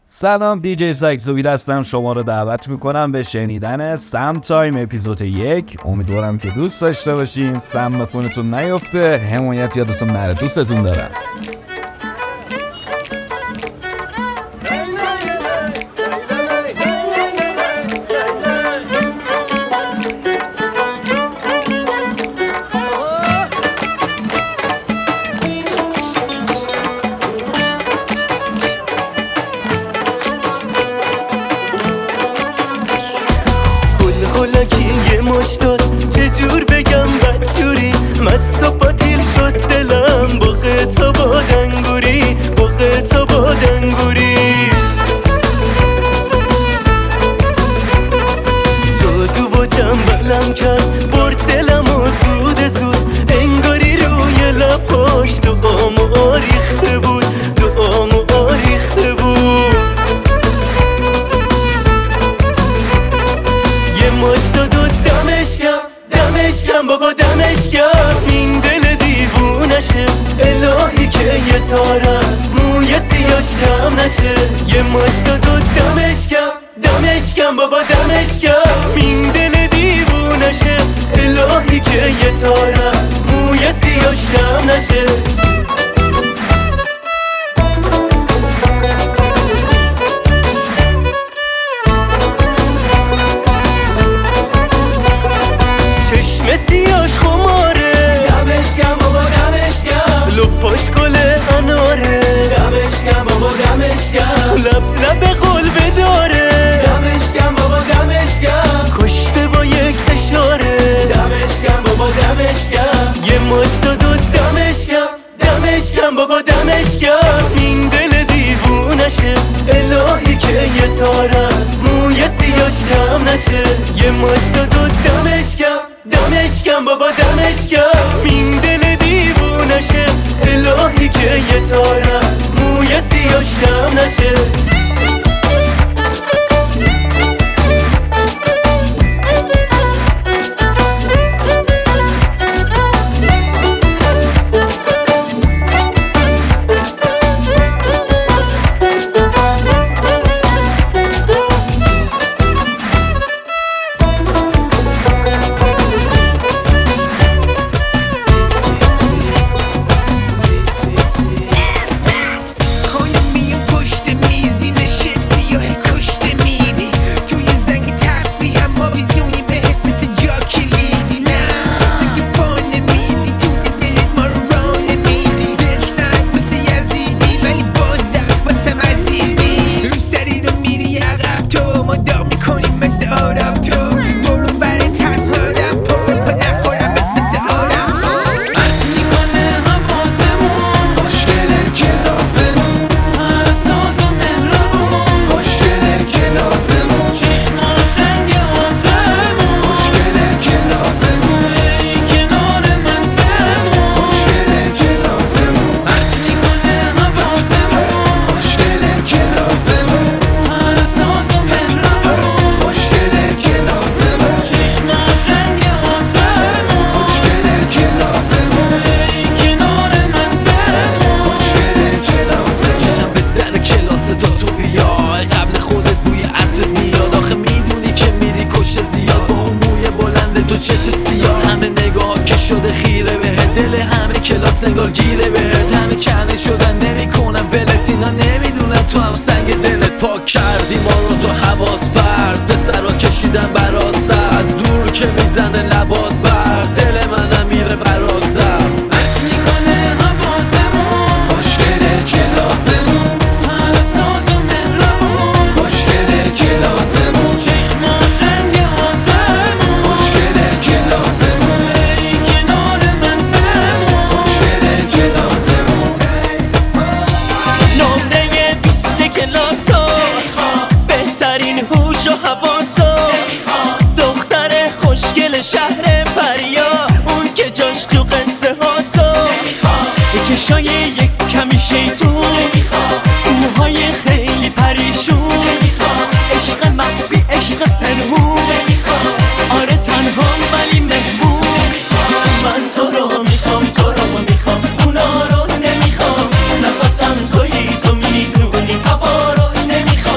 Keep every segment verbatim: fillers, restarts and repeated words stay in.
سلام، دیجی ساکسوویل هستم. شما رو دعوت میکنم به شنیدن سم تایم اپیزود یک. امیدوارم که دوست داشته باشین. سم به فونتون نیفته، حمایت یادتون نره. دوستتون دارم. چجور بگم بدجوری مست و پاتیل شد دلم، بغه تا با دنگوری بغه تا با دنگوری جادو و جنبلم کرد، برد دلم و زود زود انگاری روی لباش دعامو آریخته بود دعامو آریخته بود. یه ماش داد و دمش کرد دمش کم بابا دمش کم، این دل دیوونشه الهی که یه تار از موی سیاش کم نشه. یه ماش داد و دمش کم دمش کم بابا دمش کم، این دل دیوونشه الهی که یه تار از موی سیاش کم نشه. مسیاش خماره دمش کم بابا دمش کم، لپاش گل اناره دمش کم بابا دمش کم، لب لب قلب داره دمش کم بابا دمش کم، کشته با یک اشاره دمش کم بابا دمش کم. یه ماش داد و دمش کم دمش کم بابا دمش کم، این دل دیوونشه الهی که یه تار از موی سیاش کم نشه. یه ماش داد و دمش کم دمش کم بابا دمش کم، این دل دیوونشه الهی که یه تار از موی سیاش کم نشه. چش سیاه همه نگاه که شده خیره بهت، دل همه کلاس نگار گیره بهت، همه کنه شدن نمیکنن ولت، اینا نمیدونن تو هم سنگ دلت پاک کردی ما رو تو حواس پرد، به سرا کشیدن برات سر از دور که میزنه لبات برد، دل منم میره برات زفت عطر میکنه حواسمون، خوشگله کلاسمون هر از ناز و مهربون، خوشگله کلاسمون چشماش رنگ آسمون، خوشگله کلاسمون ای کنار من بمون، خوشگله کلاسمون نمره بیست کلاسا بهترین هوش و حواسا، دختر خوشگل شهر پریا اون که جاش تو قصه هاسا، چشای یک کمی شیطون، موهای خیلی پریشون، عشق مخفی عشق پنهون، آره تنهام ولی مهمون، من تو رو میخوام تو رو میخوام اونا رو نمیخوام، نفسم تویی تو میدونی هوا رو نمیخوام.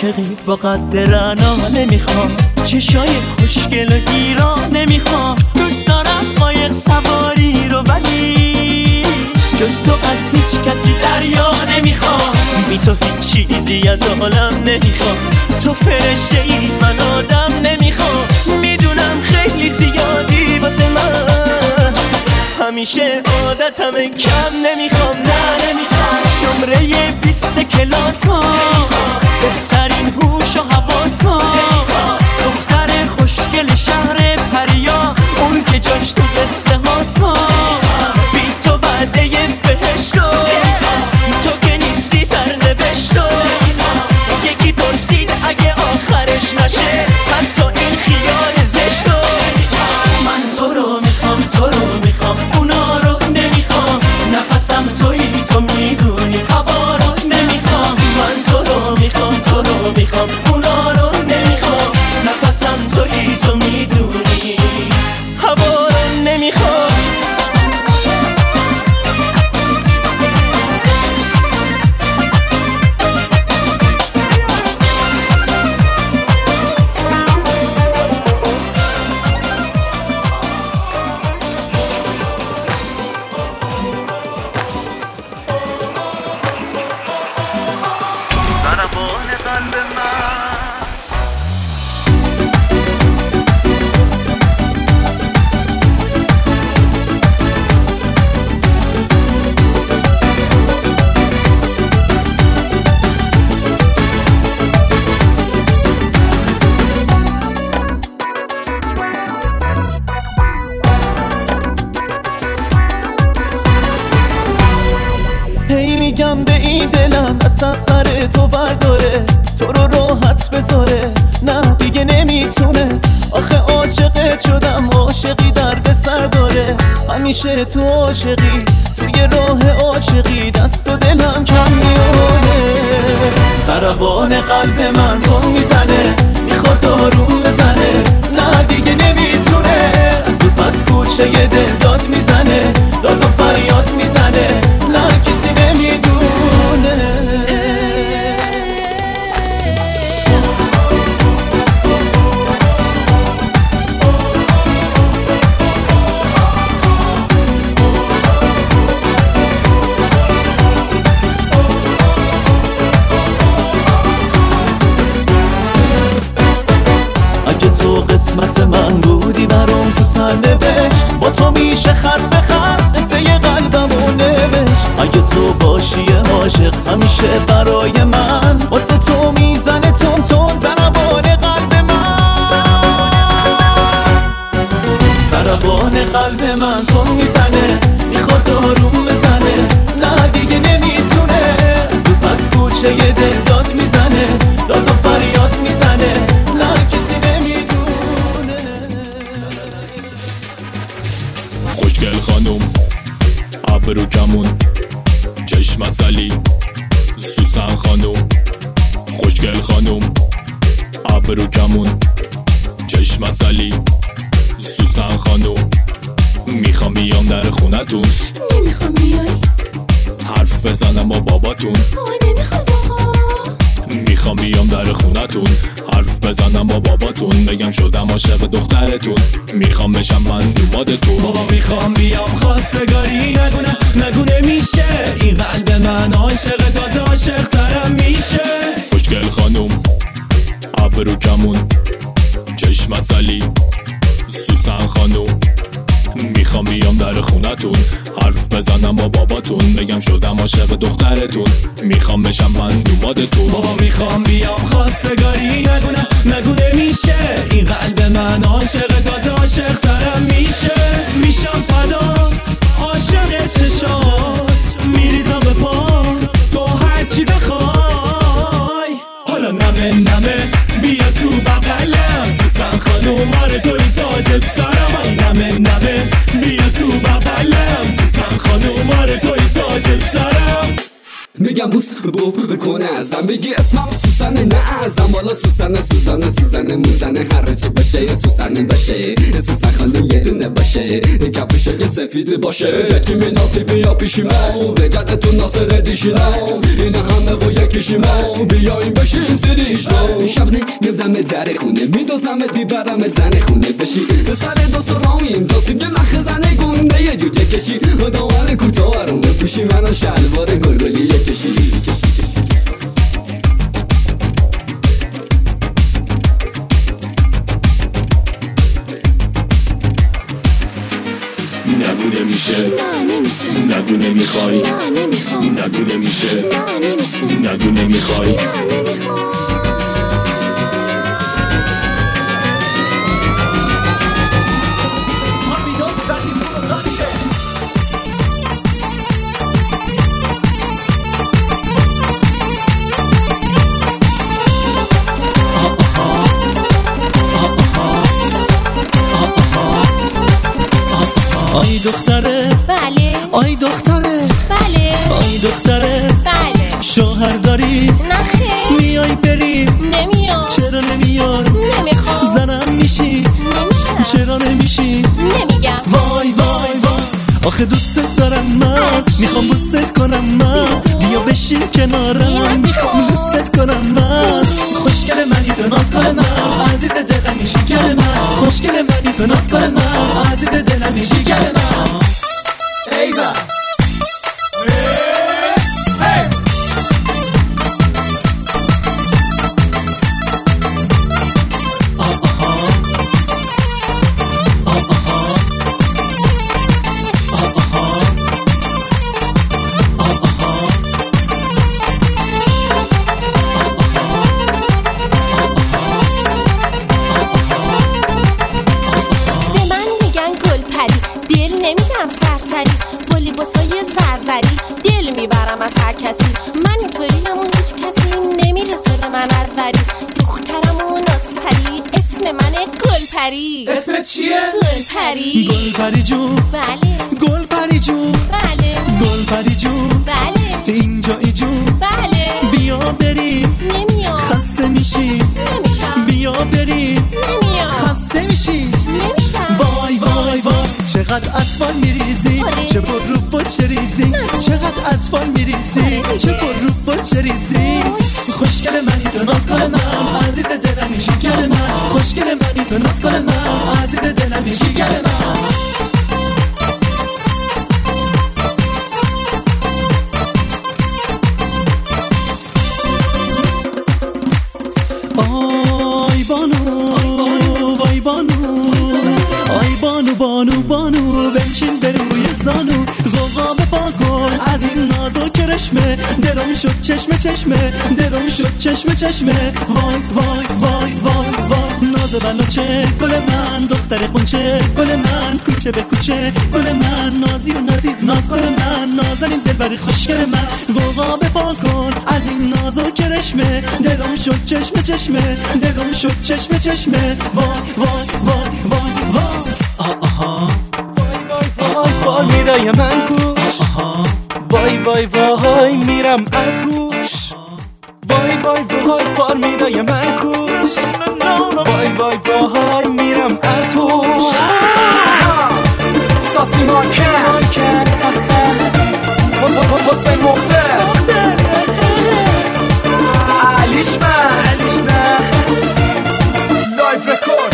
عاشقی با قد رعنا نمیخوام، چشای خوشگل و گیرا نمیخوام، دوست دارم قایق سواری رو ولی جز تو از هیچ کسی دریا نمیخوام، بی تو هیچ چیزی از عالم نمیخوام، تو فرشته ای من آدم نمیخوام، میدونم خیلی زیادی واسه من، همیشه عادتم کم نمیخوام، نه نمیخوام نمره بیست کلاسا، بهترین هوش و حواسا، دختر خوشگل شهر پریا، اون که جاش تو قصه هاسا، بی تو وعده بهشتو، تو که نیستی سرنوشتو، یکی پرسید اگه آخرش نشه حتی این خیال زشتو، من تو رو میخوام تو رو میخوام اونا رو نمیخوام، نفسم تویی تو میدونی هوا رو نمیخوام، من تو رو میخوام تو رو میخوام اونا رو نمیخوام، نفسم تویی تو میدونی هوا رو نمیخوام. هی میگم به این دلم دست از سر تو برداره، تو رو راحت بذاره، نه دیگه نمیتونه، آخه عاشقت شدم، عاشقی درد سر داره، همیشه تو عاشقی، توی راه عاشقی دست و دلم کم میاره، ضربان قلب من تو میزنه، میخواد داروم بزنه، نه دیگه نمیتونه، از تو پس کوچه یه دل داد میزنه، داد و فریاد میزنه، نه کسی نمیدونه. اگه تو قسمت من بودی برام تو سرنوشت، با تو میشه خط به خط قصه قلبمو نوشت، اگه تو باشی عاشق همیشه برای من، واسه تو میزنه تون تون ضربان قلب من، ضربان قلب من تو میزنه، میخواد داروم بزنه، نه دیگه نمیتونه، از تو پس کوچه یه دل داد میزنه، داد و فریاد میزنه، نه کسی نمیدونه. خوشگل خانوم ابرو کمون چشم اصلی، سوسن خانوم خوشگل خانوم ابرو کمون چشم اصلی، سوسن خانوم میخوام بیام در خونتون، نمیخوام بیای حرف بزنم با باباتون، آه نمیخواد آقا، میخوام بیام در خونتون، حرف بزنم با باباتون، بگم شدم عاشق دخترتون، میخوام بشم من دومادتون، بابا میخوام بیام خواستگاری، نگونه نگونه میشه، این قلب من عاشق تازه عاشق ترم میشه، خوشگل خانوم ابرو کمون چشم اصلی، سوسن خانوم میخوام بیام در خونتون، حرف بزنم با باباتون، بگم شدم عاشق دخترتون، میخوام بشم من دومادتون، بابا میخوام بیام خواستگاری، نگونه نگونه میشه، این قلب من عاشق تازه عاشق ترم میشه، میشم فدات عاشق چشات، میریزم به پا تو هرچی بخوای، حالا نمه نمه بیا تو بغلم، سوسن خانوم آره توی تاج سرم، نمه نمه بیا تو بغلم، سوسن خانوم آره توی تاج سرم، میگم بوس بو کنه ازم بگی اسمم سوسنه نه ازم حالا سوسنه سوزانه سوزنه موزنه هر چی باشه سوسنه باشه سوسن خانه یه دونه باشه کفشای سفید باشه یکی می ناصیبی یا پیشیمو رجدتون ناصر دیشیمو این همه و یکیشیمو بیایم بشین سریشمو شب نمیدم در خونه میدازمت میبرم زن خونه بشی سر دوست رامین داستیم یه مخزنه گونه یه جوجه کشی دامن کوتاه رو پوشی منو شلوار گلگلی کشی نگو نمیشه نگو نمیخوای نگو نمیشه نگو نمیخوای آی دختره بله آی دختره بله آی دختره بله شوهر داری نخیر میای بری نمیام چرا نمیار نمیخوام زنم میشی نمیشم چرا نمیشی نمیگم وای وای وای آخه دوست دارم من میخوام بوست کنم من بیا بشین کنارم میخوام دوست کنم من خوشگل منی تو ناز کن من عزیز دلم میشی گل من خوشگل منی تو ناز کن من عزیز دلم میشی گل من ایوه میبرم از هر کسی من اینطوری همون هیچ کسی نمیرسه به من از وری دخترمون آسپری اسم منه گلپری اسمت چیه؟ گلپری گلپری جون بله گلپری جون بله گلپری جون بله اینجایی جون بله بیا بری نمیام خسته میشی نمیشم بیا بری نمیام خسته میشی نمیشم وای وای وای چقدر اطفال میریزی آره. چه پر رو با چه ریزی چقدر اطفال میریزی آره چه پر رو با چه ریزی خوشگل منی تو ناز کن من عزیز دلم میشی گل من خوشگل منی تو ناز کن من عزیز دلم میشی گل من آی بانو وای بانو آی بانو بانو بانو بنشین به روی زانو غوغا بپا کن از این ناز و کرشمه دلم شد چشمه چشمه دلم شد چشمه چشمه وای وای وای وای وای ناز بلوچه گل من دختر قنچه گل من کوچه به کوچه گل من نازی و نازی ناز گل من نازنین دلبری خوشگل من غوغا بپا کن از این ناز و کرشمه دلم شد چشمه چشمه دلم شد چشمه چشمه وای وای وای وای وای آها آها وای وای وای میرای من کوش وای وای وای میرم از هوش وای وای وای بار میدای من کوش وای وای وای میرم از هوش ساسی مارکن حسین مختر علیش من لایف رکورد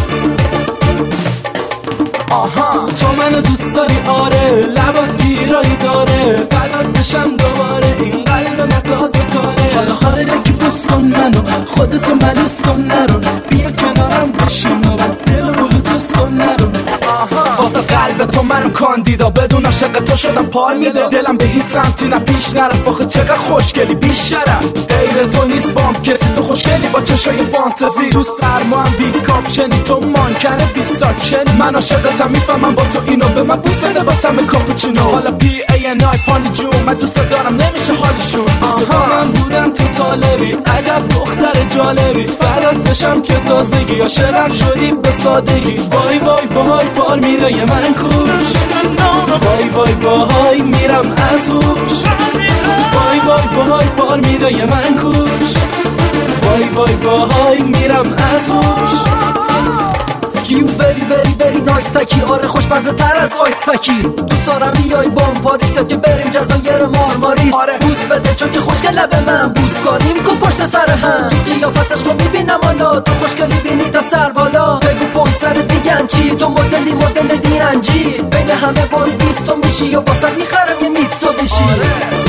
آها تو منو دوست داری آره لبات گیرایی داره فقط بشم دوباره این قلب متازه کاره حالا خارجه که بوس کن منو خودتو ملوس کن نرو بیا کنارم بشین و دل و بلوتوس کن نرو واسه قلب تو منو کاندیدا بدون عاشق تو شدم پار میده دلم به هیچ سمتی نه پیش نرفت آخه چقدر خوشگلی بی شرف غیر تو نیست بام کسی تو خوشگلی با چشای فانتزی تو سرما هم بی کاپشنی تو مانکنه بی ساکشنی من عاشقتم میفهمم با تو اینو به من بوس بده با تم کاپوچینو حالا پی ای ان آی پانی جون من دوست دارم نمیشه حالیشون با من بودن تو طالبی عجب دختر جالبی فراد بشم که تازگی عاشقم شدی به سادگی وای وای وای پار میده من کوش وای وای وای میرم از هوش وای وای وای پار میدای من کوش وای وای وای میرم از هوش You very very very nice تکی آره خوشمزه تر از آیس پکی دوست دارم بیای بام پاریس یا که بریم جزایر مارماریس آره. بوس بده چون که خوشگله به من بوس کنیم کن پشت سر هم تو قیافتش رو میبینم حالا تو خوشگلی بینیدم سر بالا بگو پای سرت میگن چی تو مدلی مدل دی ان جی بین همه باز بیست تو میشی و واسه میخرم یه میتسو بشی آره.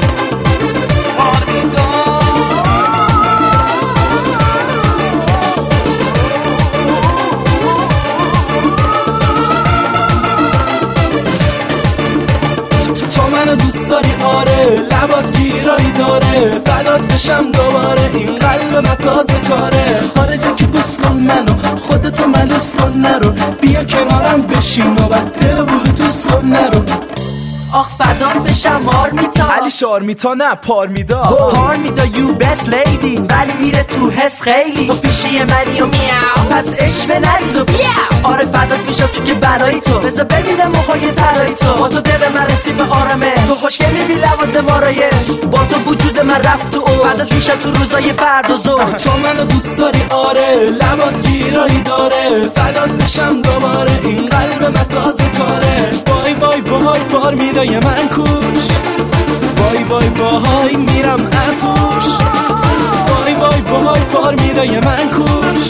منو دوست داری آره لبات گیرایی داره فدات بشم دوباره این قلب من تازه کاره خارجه که بوس کن منو خودتو ملوس کن نرو بیا کنارم بشین و بعد دل بلوتوس کن نرو آخ فدات بشم آرمیتا علی شارمیتا نه پارمیدا پارمیدا یو بست لیدی ولی میره تو حس خیلی تو پیشی منی و میاو پس عشق نریز و بیا آره فدات میشم چون که برای تو بذار ببینم موهای طلایی تو با تو دل من رسید به آرامه تو خوشگلی بی لوازم آرایش با تو وجود من رفت تو او فدات میشم تو روزای فرد و زور تو منو دوست داری آره لبات گیرایی داره فدات بشم دوباره این قلب من تازه کاره وای وای وای پار میدای من کوش وای وای وای میرم از هوش وای وای وای پار میدای من کوش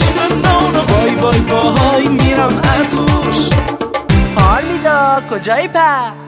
وای وای وای میرم از هوش آرمیدا کجایی پر